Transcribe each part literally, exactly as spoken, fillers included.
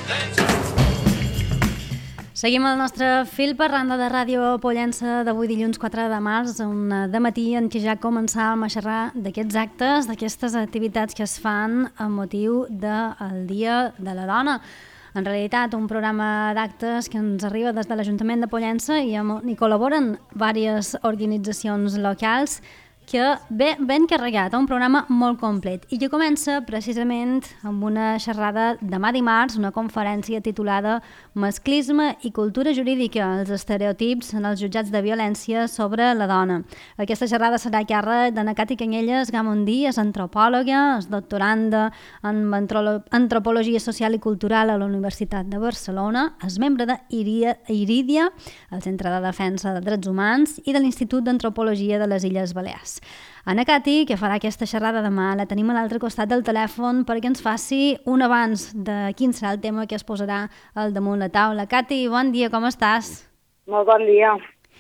Seguim el nostre fil per randa de Ràdio Pollença d'avui dilluns quatre de març, un dematí en què ja començàvem a xerrar d'aquests actes, d'aquestes activitats que es fan amb motiu del Dia de la Dona. En realitat, un programa d'actes que ens arriba des de l'Ajuntament de Pollença i hi col·laboren diverses organitzacions locals que ve ben carregat, un programa molt complet i que comença precisament amb una xerrada demà dimarts, una conferència titulada Masclisme i cultura jurídica, els estereotips en els jutjats de violència sobre la dona. Aquesta xerrada serà a càrrec d'Anna Cati Canyelles Gamondí, és antropòloga, és doctoranda en antropologia social i cultural a la Universitat de Barcelona, és membre d'Irídia, el Centre de Defensa de Drets Humans, i de l'Institut d'Antropologia de les Illes Balears. Anna Cati, que farà aquesta xerrada demà, la tenim a l'altre costat del telèfon perquè ens faci un abans de quin serà el tema que es posarà al damunt la taula. Cati, bon dia, com estàs? Molt bon dia.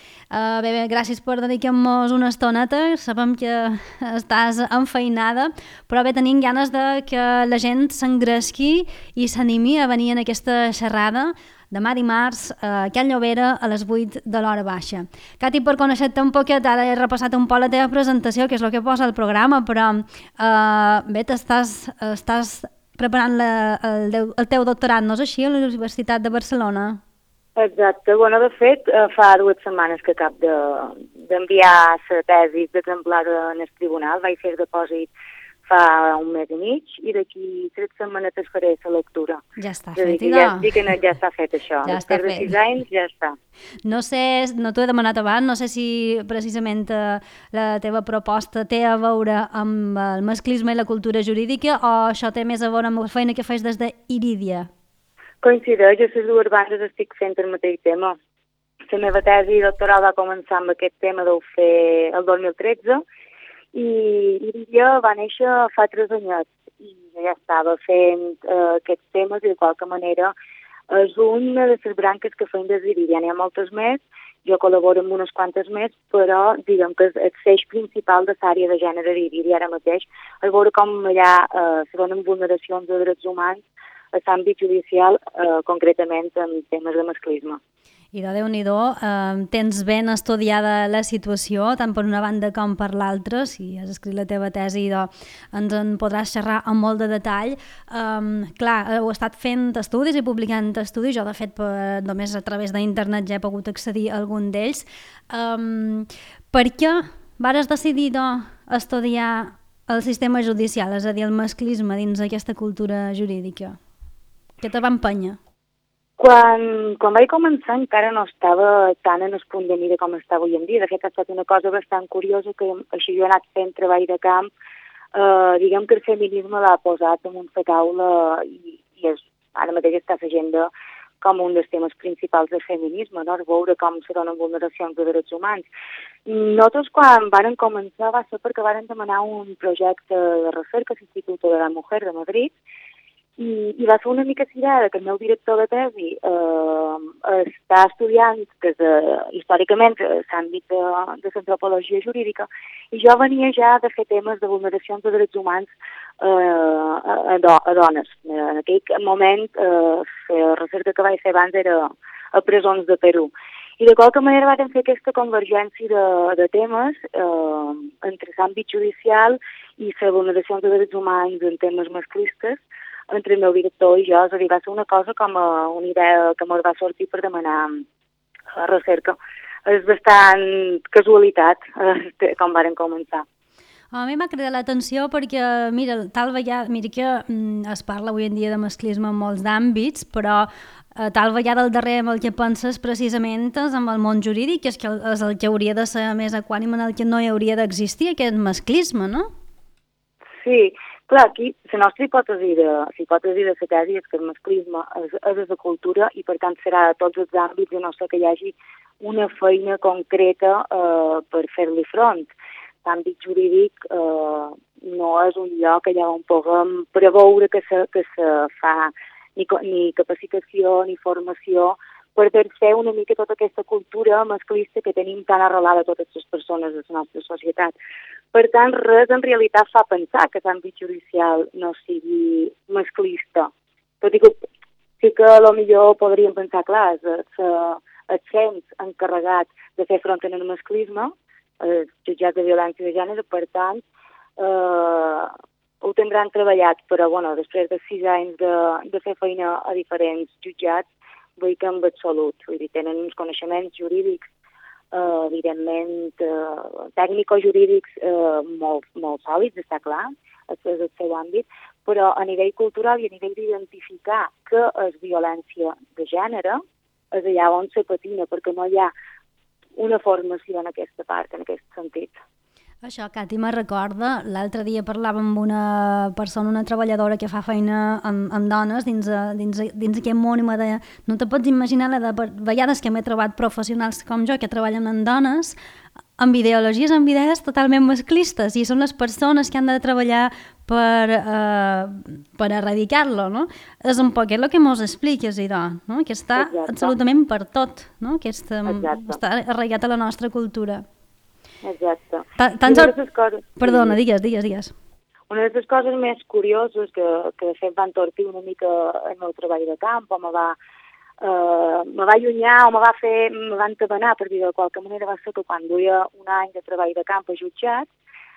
Uh, bé, bé, gràcies per dedicar-nos una estoneta, sabem que estàs enfeinada, però bé, tenim ganes de que la gent s'engresqui i s'animi a venir en aquesta xerrada demà dimarts a Can Llobera a les vuit de l'hora baixa. Cati, per conèixer-te un poquet, ara he repassat un poc la teva presentació, que és el que posa el programa, però uh, bé, t'estàs estàs preparant la, el, el teu doctorat, no és així, a la Universitat de Barcelona? Exacte. Bueno, de fet, fa dues setmanes que acabo d'enviar de, la tesi d'exemplar en el tribunal, vaig fer depòsit fa un mes i mig i d'aquí tres setmanetes faré la lectura. Ja està fet, idò. Ja, sí que no, ja està fet això. Ja Després de sis anys ja està. No sé, no t'ho he demanat abans, no sé si precisament eh, la teva proposta té a veure amb el masclisme i la cultura jurídica o això té més a veure amb la feina que fas des d'Irídia? Coincideix, a les dues bandes estic fent el mateix tema. La meva tesi doctoral va començar amb aquest tema, deu fer el dos mil tretze, i Irídia va néixer fa tres anyets i ja estava fent eh, aquests temes i de qualque manera és una de les branques que feim des d'Irídia. N'hi ha moltes més, jo col·laboro amb unes quantes més, però diguem que és el feix principal de l'àrea de gènere d'Irídia ara mateix, és veure com allà eh, se donen vulneracions de drets humans a l'àmbit judicial, eh, concretament en temes de masclisme. I de Déu-n'hi-do, eh, tens ben estudiada la situació, tant per una banda com per l'altra. Si has escrit la teva tesi, doncs, ens en podràs xerrar amb molt de detall. Um, clar, heu estat fent estudis i publicant estudis, jo de fet per, només a través d'internet ja he pogut accedir a algun d'ells. Um, per què vares decidir doncs, estudiar el sistema judicial, és a dir, el masclisme dins aquesta cultura jurídica? Què te va empènyer? Quan, quan vaig començar encara no estava tan en el punt de mira com està avui en dia. De fet, ha estat una cosa bastant curiosa que així jo he anat fent treball de camp. Eh, diguem que el feminisme l'ha posat damunt la taula i, i és, ara mateix està a l'agenda com un dels temes principals del feminisme, no? Veure com se donen vulneracions de drets humans. Nosaltres, quan varen començar, va ser perquè varen demanar un projecte de recerca a l'Institut de la Mujer de Madrid. I, i va ser una mica cirada que el meu director de tesi eh, està estudiant des de, històricament l'àmbit de, de l'antropologia jurídica i jo venia ja de fer temes de vulneracions de drets humans eh, a, do, a dones. En aquell moment eh, la recerca que vaig fer abans era a presons de Perú. I de qualque manera vam fer aquesta convergència de, de temes eh, entre l'àmbit judicial i la vulneració de drets humans en temes masclistes entre el meu director i jo. És a dir, va ser una cosa com a una idea que me'l va sortir per demanar a recerca. És bastant casualitat eh, com varen començar. A mi m'ha cridat l'atenció perquè, mira, tal vegada, mira que mm, es parla avui en dia de masclisme en molts d'àmbits, però eh, tal vegada el darrer amb el que penses precisament és amb el món jurídic, que és, que és el que hauria de ser més equànime, en el que no hi hauria d'existir aquest masclisme, no? Sí, clar, aquí la nostra hipòtesi de, la hipòtesi de la tesi és que el masclisme és, és de cultura i per tant serà de tots els àmbits i no sé que hi hagi una feina concreta eh, per fer-li front. L'àmbit jurídic eh, no és un lloc allà on puguem preveure que se, que se fa ni, ni capacitació ni formació per fer una mica tota aquesta cultura masclista que tenim tan arrelada a totes les persones de la nostra societat. Per tant, res en realitat fa pensar que l'àmbit judicial no sigui masclista. Tot i que sí que potser podríem pensar, clar, és el cens encarregat de fer front al masclisme, els jutjats de violència de gènere, per tant, eh, ho tindran treballat, però bueno, després de sis anys de, de fer feina a diferents jutjats, vull dir que en absolut, vull dir, tenen uns coneixements jurídics, eh, evidentment, eh, tècnico-jurídics eh, molt, molt sòlids, està clar, és el seu àmbit, però a nivell cultural i a nivell d'identificar què és violència de gènere, és allà on se patina, perquè no hi ha una formació en aquesta part, en aquest sentit. Això, Cati, me recorda, l'altre dia parlàvem amb una persona, una treballadora que fa feina amb, amb dones dins, dins, dins aquest món, i me deia, no te pots imaginar la de vegades que m'he trobat professionals com jo que treballen amb dones amb ideologies, amb idees totalment masclistes, i són les persones que han de treballar per, eh, per erradicar-lo, no? És un poc el que mos expliques, idò, no? Que està Exacte. absolutament per tot, no? Que està, està arraigat a la nostra cultura. Exacte. Tants or... coses... Perdona, digues, digues, digues. Una de les coses més curioses que, que de fet van tortir una mica el meu treball de camp, o me va, uh, me va allunyar o me va fer, me va entabanar, per dir de qualque manera, va ser que quan duia un any de treball de camp a jutjat,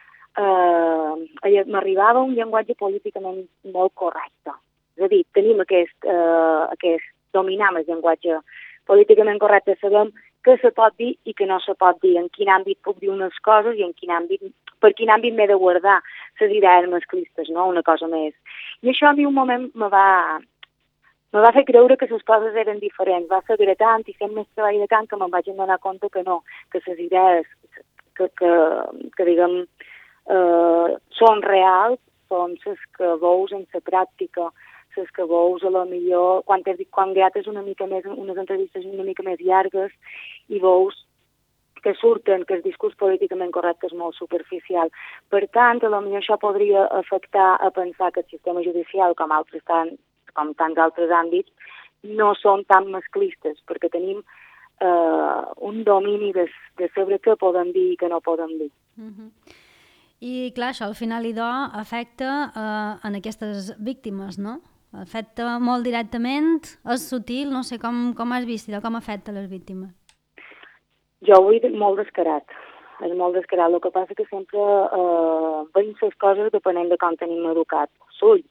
uh, m'arribava un llenguatge políticament molt correcte. És a dir, tenim aquest, uh, aquest dominar el llenguatge políticament correcte, sabem què se pot dir i què no se pot dir, en quin àmbit puc dir unes coses i en quin àmbit, per quin àmbit m'he de guardar les idees masclistes, no? Una cosa més. I això a mi un moment me va, me va fer creure que les coses eren diferents, va ser gratant i fent més treball de camp que me'n vaig donar compte que no, que les idees que, que, que diguem, eh, són reals, són les que veus en la pràctica, les que veus a la millor, quan, quan grates una mica més, unes entrevistes una mica més llargues i veus que surten, que el discurs políticament correcte és molt superficial. Per tant, a la millor això podria afectar a pensar que el sistema judicial, com, altres tant, com tants altres àmbits, no són tan masclistes, perquè tenim eh, un domini de, de saber què podem dir i què no podem dir. Mm-hmm. I clar, això al final, idò, afecta eh, en aquestes víctimes, no? Afecta molt directament, és sutil, no sé com, com has vist, com afecta les víctimes. Jo ho vull molt descarat, és molt descarat. El que passa que sempre eh, veiem les coses depenent de com tenim educat l'ull.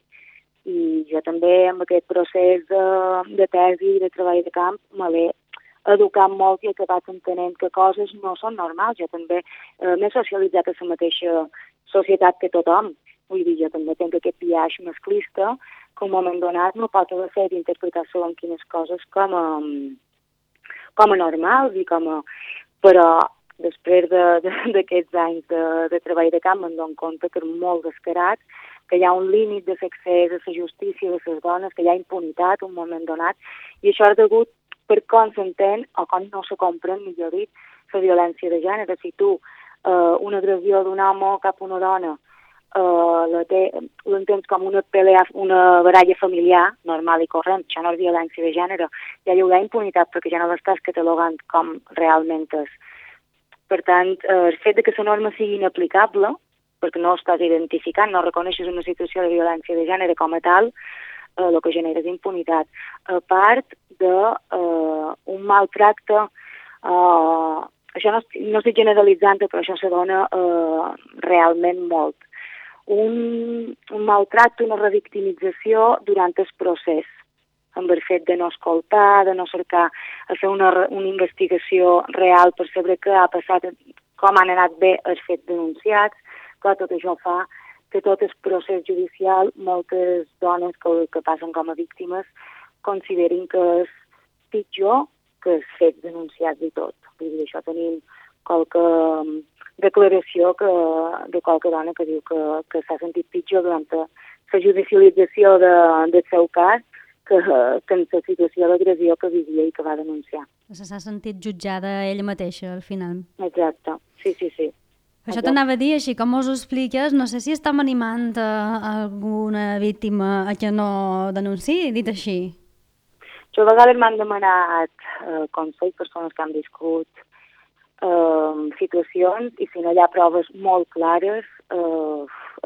I jo també amb aquest procés de, de tesi i de treball de camp me l'he educat molt i he acabat entenent que coses no són normals. Jo també eh, m'he socialitzat a la mateixa societat que tothom. Vull dir, jo també tinc aquest biaix masclista que un moment donat no pot haver fet d'interpretar segons quines coses com a, com a normals i com a... Però després d'aquests de, anys de, de treball de camp me'n dono compte que és molt descarat, que hi ha un límit de l'accés a la justícia de les dones, que hi ha impunitat un moment donat, i això és degut per com s'entén o com no se comprèn, millor dit, la violència de gènere. Si tu eh, una agressió d'un home cap a una dona Uh, l'entens com una pelea, una baralla familiar normal i corrent, això no és violència de gènere, ja hi haurà impunitat perquè ja no l'estàs catalogant com realment és. Per tant, uh, el fet de que la norma sigui inaplicable, perquè no estàs identificant, no reconeixes una situació de violència de gènere com a tal, uh, el que genera és impunitat. A part d'un uh, maltracte, uh, això no, no estic generalitzant, però això se dona uh, realment molt. Un, un maltracte, una revictimització durant el procés, amb el fet de no escoltar, de no cercar a fer una, una investigació real per saber què ha passat, com han anat bé els fets denunciats. Clar, tot això fa que tot el procés judicial, moltes dones que, que passen com a víctimes considerin que és pitjor que els fets denunciats i tot. Vull dir, això tenim qualque declaració que, de qualque dona que diu que, que s'ha sentit pitjor durant la judicialització de, del seu cas que, que en la situació d'agressió que vivia i que va denunciar. S'ha sentit jutjada ella mateixa, al final. Exacte, sí, sí, sí. Això t'anava a dir, així com us ho expliques, no sé si estem animant a alguna víctima a que no denunciï, dit així. Jo a vegades m'han demanat eh, consell, persones que han viscut Uh, situacions, i si no hi ha proves molt clares, uh, és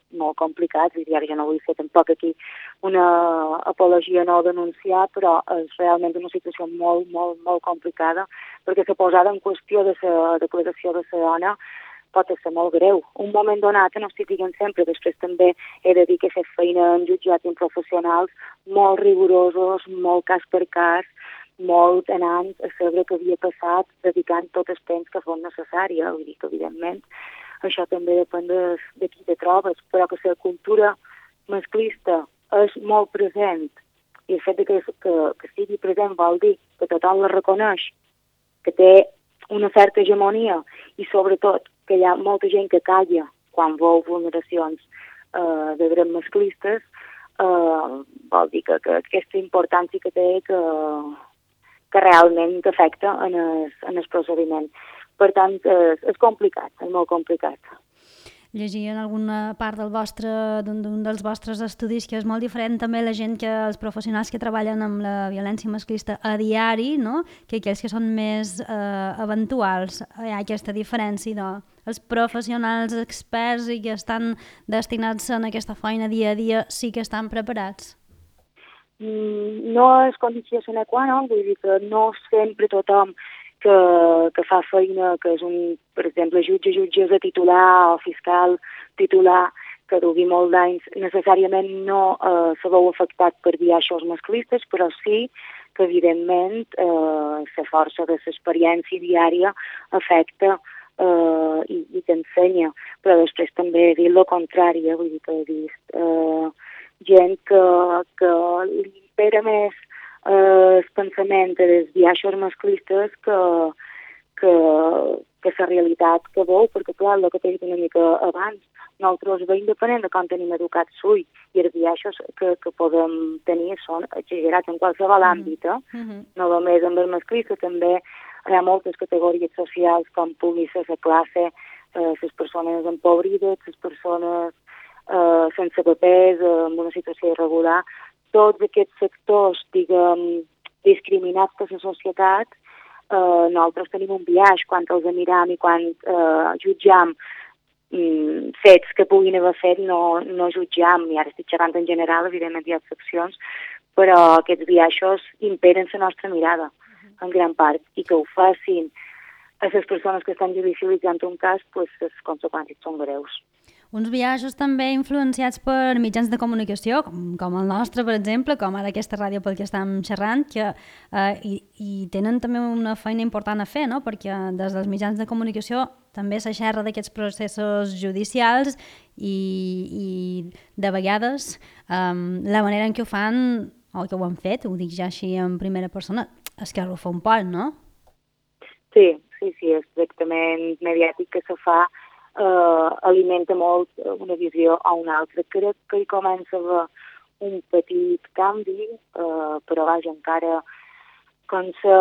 molt complicats, i ara jo no vull fer tampoc aquí una apologia no denunciar, però és realment una situació molt, molt, molt complicada, perquè la posada en qüestió de la declaració de la dona pot ser molt greu. Un moment donat, no estic dient sempre, després també he de dir que he fet feina en jutjats i en professionals molt rigorosos, molt cas per cas, molt anant a saber què havia passat, dedicant tot el temps que fos necessari. Vull dir que, evidentment, això també depèn de, de qui te trobes, però que la cultura masclista és molt present, i el fet de que, que, que sigui present vol dir que tothom la reconeix, que té una certa hegemonia, i sobretot que hi ha molta gent que calla quan veu vulneracions eh, de drets masclistes, eh, vol dir que, que aquesta importància que té que, que realment afecta en el, en el procediment. Per tant, és, és complicat, és molt complicat. Llegia en alguna part del vostre, d'un dels vostres estudis que és molt diferent també la gent, que els professionals que treballen amb la violència masclista a diari, no? Que aquells que són més eh, eventuals. Hi ha aquesta diferència, no? Els professionals experts i que estan destinats en aquesta feina dia a dia sí que estan preparats. Mm, no és condició sine qua non, vull dir que no sempre tothom que, que fa feina, que és un, per exemple, jutge, jutgessa titular o fiscal titular, que dugui molt d'anys, necessàriament no eh, se veu afectat per biaixos masclistes, però sí que, evidentment, eh, la força de l'experiència diària afecta eh, i, i t'ensenya. Però després també he dit el contrari, eh, vull dir que he vist eh, gent que, que li impera més el pensament dels biaixos masclistes que, que, que la realitat que veu, perquè clar, el que t'he dit una mica abans, nosaltres veiem depenent de com tenim educats ull, i els biaixos que, que podem tenir són exagerats en qualsevol mm-hmm. àmbit, eh? Mm-hmm. No només amb el masclista, també hi ha moltes categories socials, com pugui ser la classe, eh, les persones empobrides, les persones eh, sense papers, eh, en una situació irregular. Tots aquests sectors, diguem, discriminats per la societat, eh, nosaltres tenim un biaix quan els miram i quan eh, jutjam mm, fets que puguin haver fet, no, no jutjam, i ara estic xerrant en general, evidentment hi ha excepcions, però aquests biaixos imperen la nostra mirada, en gran part, i que ho facin a les persones que estan judicialitzant un cas, pues, les conseqüències són greus. Uns biaixos també influenciats per mitjans de comunicació, com, com el nostre, per exemple, com ara aquesta ràdio pel que estem xerrant, que eh, i, i tenen també una feina important a fer, no? Perquè des dels mitjans de comunicació també se xerra d'aquests processos judicials i, i de vegades eh, la manera en què ho fan, o que ho han fet, ho dic ja així en primera persona, és que ho fa un poc, no? Sí, sí, sí, és tractament mediàtic que se fa. Uh, alimenta molt una visió a una altra. Crec que hi comença a haver un petit canvi, uh, però vaja, encara com se,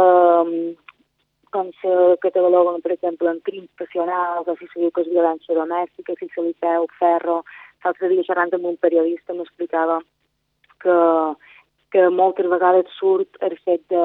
com se cataloguen, per exemple, en crims passionals, o si se diu que és violència domèstica, si se li peu ferro. L'altre dia xerrant amb un periodista m'explicava que, que moltes vegades surt el fet de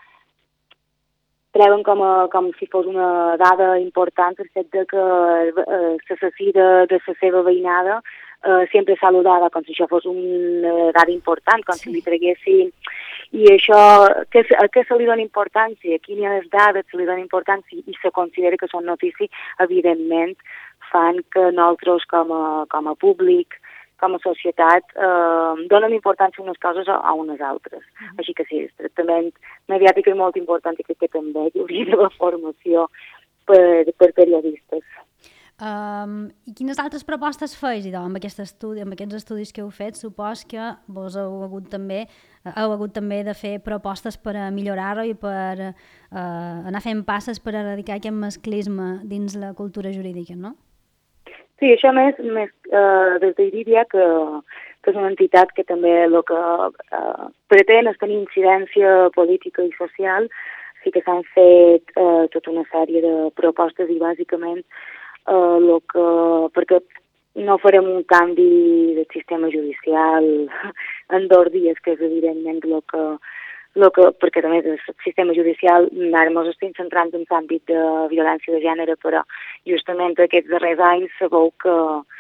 treuen com, a, com si fos una dada important el fet de que eh, l'assassí de, de la seva veïnada eh, sempre saludava com si això fos una dada important, com sí. si li treguessin. I això, que, a què se li dona importància? A quines dades se li dona importància i se considera que són notícies, evidentment fan que nosaltres com a, com a públic, com a societat, eh, donen importància unes coses a, a unes altres. Mm-hmm. Així que sí, el tractament mediàtic és molt important i crec que també hi hauria d'haver formació per, per periodistes. Um, I quines altres propostes feis, idò, amb, aquest estudi, amb aquests estudis que heu fet? Supos que vos heu hagut també, heu hagut també de fer propostes per a millorar-ho i per uh, anar fent passes per erradicar aquest masclisme dins la cultura jurídica, no? Sí, això més, més eh, des d'Irídia, que, que és una entitat que també el que eh, pretén és tenir incidència política i social, sí que s'han fet eh, tota una sèrie de propostes i bàsicament eh, lo que, perquè no farem un canvi del sistema judicial en dos dies, que és evidentment el que, lo que, perquè també el sistema judicial, ara ens estem centrant en l'àmbit de violència de gènere, però justament aquests darrers anys sabeu que,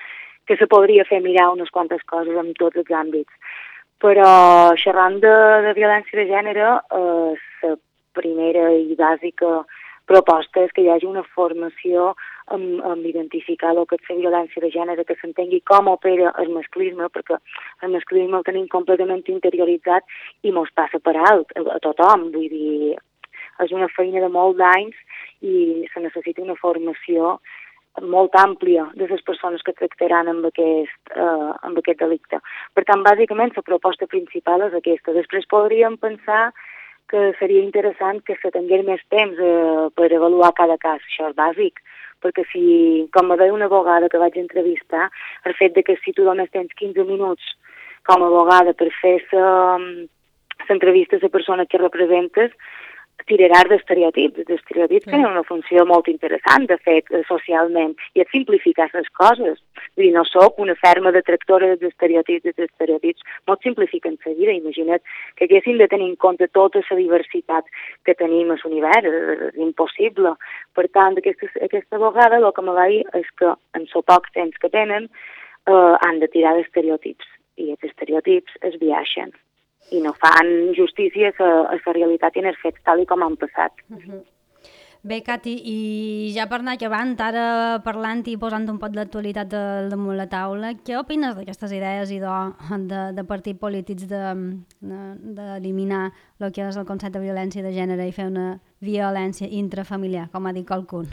que se podria fer mirar unes quantes coses en tots els àmbits. Però xerrant de, de violència de gènere, eh, la primera i bàsica proposta és que hi hagi una formació en, en identificar el que és la violència de gènere, que s'entengui com opera el masclisme, perquè el masclisme el tenim completament interioritzat i mos passa per alt a, a tothom. Vull dir, és una feina de molts anys i se necessita una formació molt àmplia de les persones que tractaran amb aquest, eh, amb aquest delicte. Per tant, bàsicament, la proposta principal és aquesta. Després podríem pensar que seria interessant que se tingués més temps eh, per avaluar cada cas. Això és bàsic, perquè si, com me deia una abogada que vaig entrevistar, el fet de que si tu només tens quinze minuts com a abogada per fer l'entrevista a la persona que representes, tiraràs d'estereotips. Els estereotips tenen una funció molt interessant, de fet, socialment, i et simplificar les coses. Vull dir, no sóc una ferma detractora dels estereotips, dels estereotips molt simplifiquen la vida. Imagina't que haguéssim de tenir en compte tota la diversitat que tenim a l'univers, és impossible. Per tant, aquesta, aquesta vegada el que me va dir és que en el poc temps que tenen eh, han de tirar d'estereotips, i els estereotips es viaixen i no fan justícia a la realitat i als fets tal com han passat. Uh-huh. Bé, Cati, i ja per anar acabant, ara parlant i posant un pot d'actualitat damunt la taula, què opines d'aquestes idees i de, de partits polítics d'eliminar de, de el que és el concepte de violència de gènere i fer una violència intrafamiliar, com ha dit qualcun?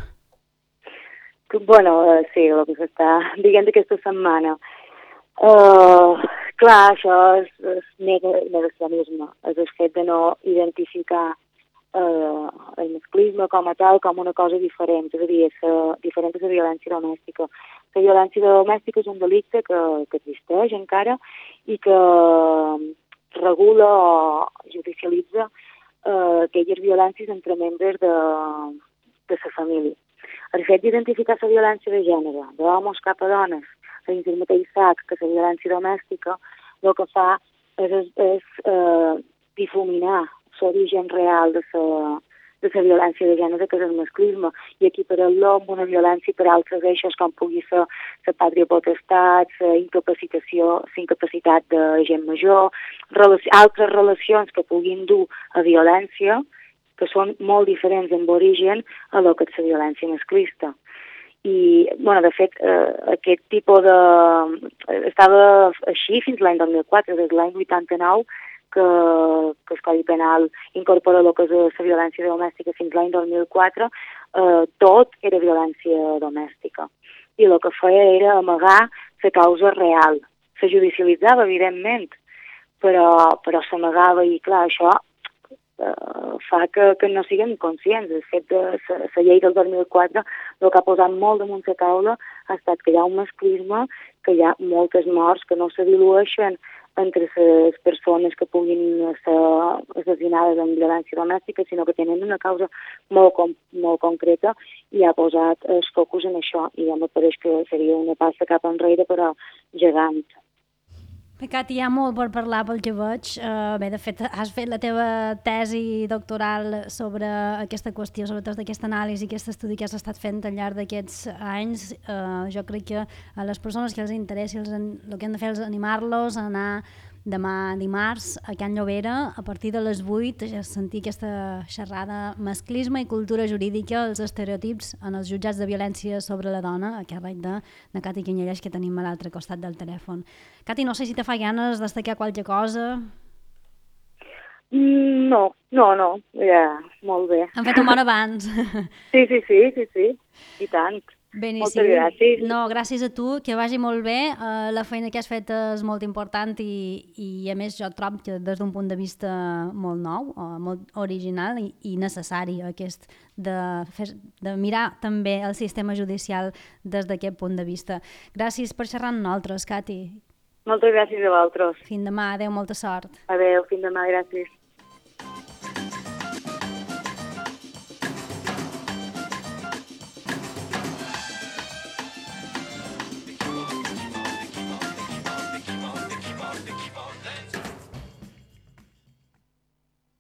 Bueno, sí, el que s'està dient aquesta setmana. Uh, clar, això és, és negacionisme, és el fet de no identificar uh, el masclisme com a tal, com una cosa diferent, és a dir, és uh, diferent de la violència domèstica. La violència domèstica és un delicte que, que existeix encara i que regula o judicialitza uh, aquelles violències entre membres de, de la família. El fet d'identificar la violència de gènere, d'homes cap a dones, dins el mateix sac que la violència domèstica, el que fa és, és, és eh, difuminar l'origen real de la de la violència de gènere, que és el masclisme, i equiparar-lo amb una violència per altres eixos, com pugui ser la pàtria potestat, la incapacitació, la incapacitat de gent major, relac altres relacions que puguin dur a violència, que són molt diferents en origen a lo que és la violència masclista. I, bueno, de fet, eh, aquest tipus de... estava així fins l'any dos mil quatre, des de l'any vuitanta-nou, que, que el Codi Penal incorpora el que és la violència domèstica fins l'any dos mil quatre, eh, tot era violència domèstica. I el que feia era amagar la causa real. Se judicialitzava, evidentment, però, però s'amagava i, clar, això Uh, fa que, que no siguem conscients. El fet de la llei del dos mil quatre, el que ha posat molt damunt la taula ha estat que hi ha un masclisme, que hi ha moltes morts que no se dilueixen entre les persones que puguin ser assassinades en violència domèstica, sinó que tenen una causa molt, com, molt concreta i ha posat els focus en això. I ja me pareix que seria una passa cap enrere, però gegant. Bé, Cati, hi ha molt per parlar pel que veig. Uh, bé, de fet, has fet la teva tesi doctoral sobre aquesta qüestió, sobretot d'aquesta anàlisi, aquest estudi que has estat fent al llarg d'aquests anys. Uh, jo crec que a les persones que els interessi, els, el que han de fer és animar-los a anar demà dimarts a Can Llobera a partir de les vuit a sentir aquesta xerrada masclisme i cultura jurídica, els estereotips en els jutjats de violència sobre la dona, a càrrec de, de Cati Canyelles, que tenim a l'altre costat del telèfon. Cati, no sé si te fa ganes destacar qualque cosa. Mm, no, no, no, ja, molt bé. Han fet un bon abans. Sí, sí, sí, sí, sí, i tant. Beníssim. Moltes gràcies. No, gràcies a tu, que vagi molt bé. Uh, la feina que has fet és molt important i, i a més jo trobo que des d'un punt de vista molt nou, uh, molt original i, i necessari aquest de, fer, de mirar també el sistema judicial des d'aquest punt de vista. Gràcies per xerrar amb nosaltres, Cati. Moltes gràcies a vosaltres. Fins demà, adeu, molta sort. Adeu, fins demà, gràcies.